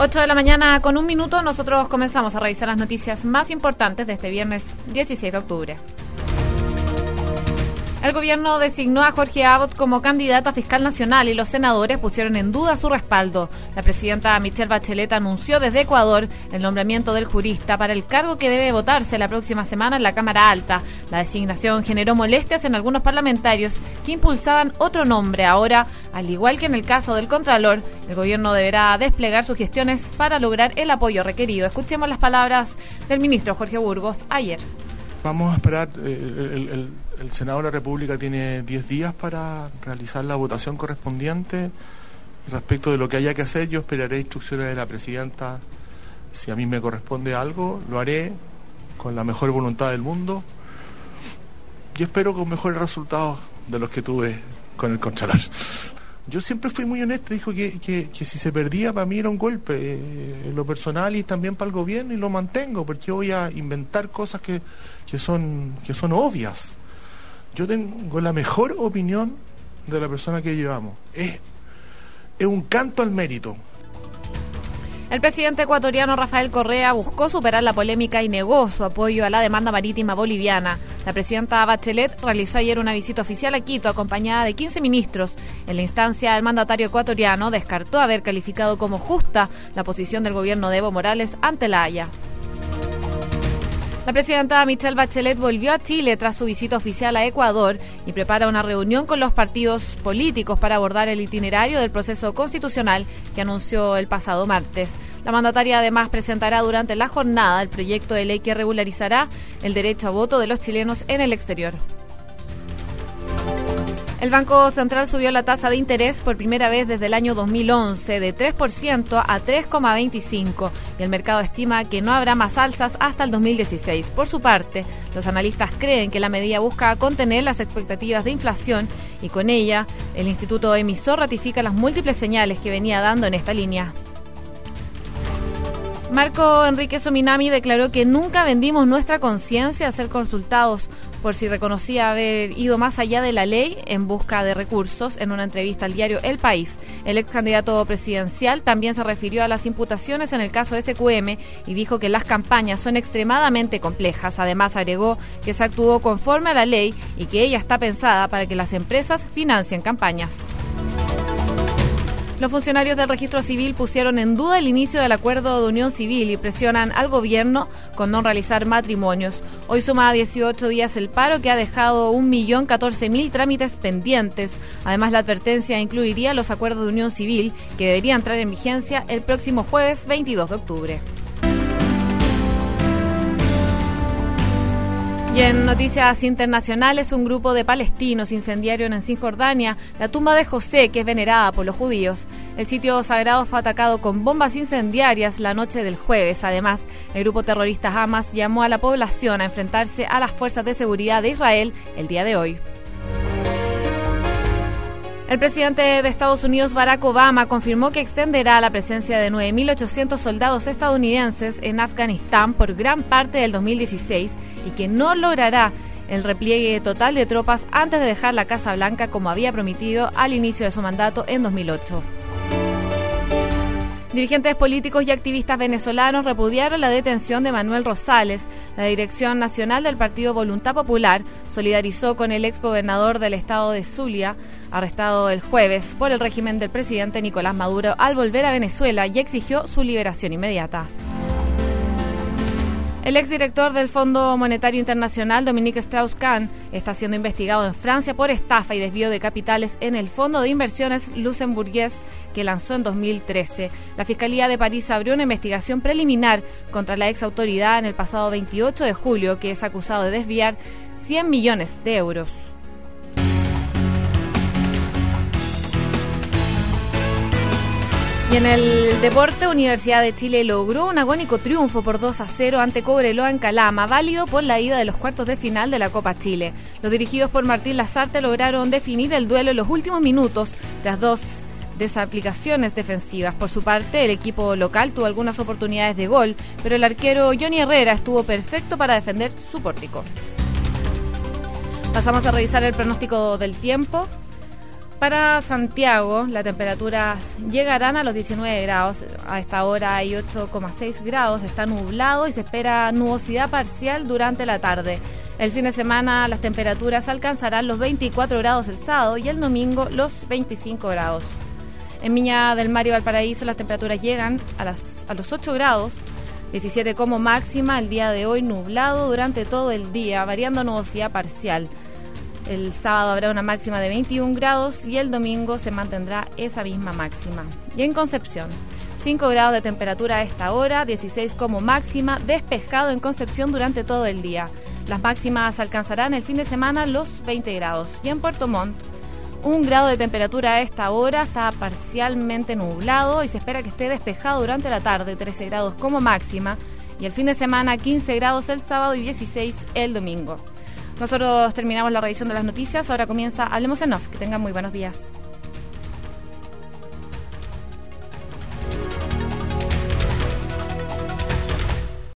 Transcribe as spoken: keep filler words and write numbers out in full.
ocho de la mañana con un minuto, nosotros comenzamos a revisar las noticias más importantes de este viernes dieciséis de octubre. El gobierno designó a Jorge Abot como candidato a fiscal nacional y los senadores pusieron en duda su respaldo. La presidenta Michelle Bachelet anunció desde Ecuador el nombramiento del jurista para el cargo que debe votarse la próxima semana en la Cámara Alta. La designación generó molestias en algunos parlamentarios que impulsaban otro nombre. Ahora, al igual que en el caso del Contralor, el gobierno deberá desplegar sus gestiones para lograr el apoyo requerido. Escuchemos las palabras del ministro Jorge Burgos ayer. Vamos a esperar, eh, el, el, el Senado de la República tiene diez días para realizar la votación correspondiente. Respecto de lo que haya que hacer, yo esperaré instrucciones de la presidenta. Si a mí me corresponde algo, lo haré con la mejor voluntad del mundo y espero con mejores resultados de los que tuve con el Contralor. Yo siempre fui muy honesto, dijo que, que, que si se perdía para mí era un golpe, eh, en lo personal y también para el gobierno, y lo mantengo, porque voy a inventar cosas que, que, son, que son obvias. Yo tengo la mejor opinión de la persona que llevamos. Es, es un canto al mérito. El presidente ecuatoriano Rafael Correa buscó superar la polémica y negó su apoyo a la demanda marítima boliviana. La presidenta Bachelet realizó ayer una visita oficial a Quito acompañada de quince ministros. En la instancia, el mandatario ecuatoriano descartó haber calificado como justa la posición del gobierno de Evo Morales ante la Haya. La presidenta Michelle Bachelet volvió a Chile tras su visita oficial a Ecuador y prepara una reunión con los partidos políticos para abordar el itinerario del proceso constitucional que anunció el pasado martes. La mandataria además presentará durante la jornada el proyecto de ley que regularizará el derecho a voto de los chilenos en el exterior. El Banco Central subió la tasa de interés por primera vez desde el año dos mil once de tres por ciento a tres coma veinticinco por ciento y el mercado estima que no habrá más alzas hasta el dos mil dieciséis. Por su parte, los analistas creen que la medida busca contener las expectativas de inflación y con ella el instituto emisor ratifica las múltiples señales que venía dando en esta línea. Marco Enríquez Ominami declaró que nunca vendimos nuestra conciencia a ser consultados por si reconocía haber ido más allá de la ley en busca de recursos. En una entrevista al diario El País, el ex candidato presidencial también se refirió a las imputaciones en el caso S Q M y dijo que las campañas son extremadamente complejas. Además, agregó que se actuó conforme a la ley y que ella está pensada para que las empresas financien campañas. Los funcionarios del registro civil pusieron en duda el inicio del acuerdo de unión civil y presionan al gobierno con no realizar matrimonios. Hoy suma a dieciocho días el paro que ha dejado un millón catorce mil trámites pendientes. Además, la advertencia incluiría los acuerdos de unión civil que deberían entrar en vigencia el próximo jueves veintidós de octubre. Y en noticias internacionales, un grupo de palestinos incendiaron en Cisjordania la tumba de José, que es venerada por los judíos. El sitio sagrado fue atacado con bombas incendiarias la noche del jueves. Además, el grupo terrorista Hamas llamó a la población a enfrentarse a las fuerzas de seguridad de Israel el día de hoy. El presidente de Estados Unidos, Barack Obama, confirmó que extenderá la presencia de nueve mil ochocientos soldados estadounidenses en Afganistán por gran parte del dos mil dieciséis y que no logrará el repliegue total de tropas antes de dejar la Casa Blanca como había prometido al inicio de su mandato en dos mil ocho. Dirigentes políticos y activistas venezolanos repudiaron la detención de Manuel Rosales. La Dirección Nacional del Partido Voluntad Popular solidarizó con el exgobernador del estado de Zulia, arrestado el jueves por el régimen del presidente Nicolás Maduro al volver a Venezuela, y exigió su liberación inmediata. El exdirector del Fondo Monetario Internacional, Dominique Strauss-Kahn, está siendo investigado en Francia por estafa y desvío de capitales en el fondo de inversiones luxemburgués que lanzó en dos mil trece. La Fiscalía de París abrió una investigación preliminar contra la ex autoridad en el pasado veintiocho de julio, que es acusado de desviar cien millones de euros. Y en el deporte, Universidad de Chile logró un agónico triunfo por dos a cero ante Cobreloa en Calama, válido por la ida de los cuartos de final de la Copa Chile. Los dirigidos por Martín Lazarte lograron definir el duelo en los últimos minutos tras dos desaplicaciones defensivas. Por su parte, el equipo local tuvo algunas oportunidades de gol, pero el arquero Johnny Herrera estuvo perfecto para defender su pórtico. Pasamos a revisar el pronóstico del tiempo. Para Santiago, las temperaturas llegarán a los diecinueve grados. A esta hora hay ocho coma seis grados, está nublado y se espera nubosidad parcial durante la tarde. El fin de semana las temperaturas alcanzarán los veinticuatro grados el sábado y el domingo los veinticinco grados. En Viña del Mar y Valparaíso las temperaturas llegan a, las, a los ocho grados, diecisiete como máxima, el día de hoy nublado durante todo el día, variando nubosidad parcial. El sábado habrá una máxima de veintiún grados y el domingo se mantendrá esa misma máxima. Y en Concepción, cinco grados de temperatura a esta hora, dieciséis como máxima, despejado en Concepción durante todo el día. Las máximas alcanzarán el fin de semana los veinte grados. Y en Puerto Montt, un grado de temperatura a esta hora, está parcialmente nublado y se espera que esté despejado durante la tarde, trece grados como máxima. Y el fin de semana, quince grados el sábado y dieciséis el domingo. Nosotros terminamos la revisión de las noticias, ahora comienza Hablemos en Off. Que tengan muy buenos días.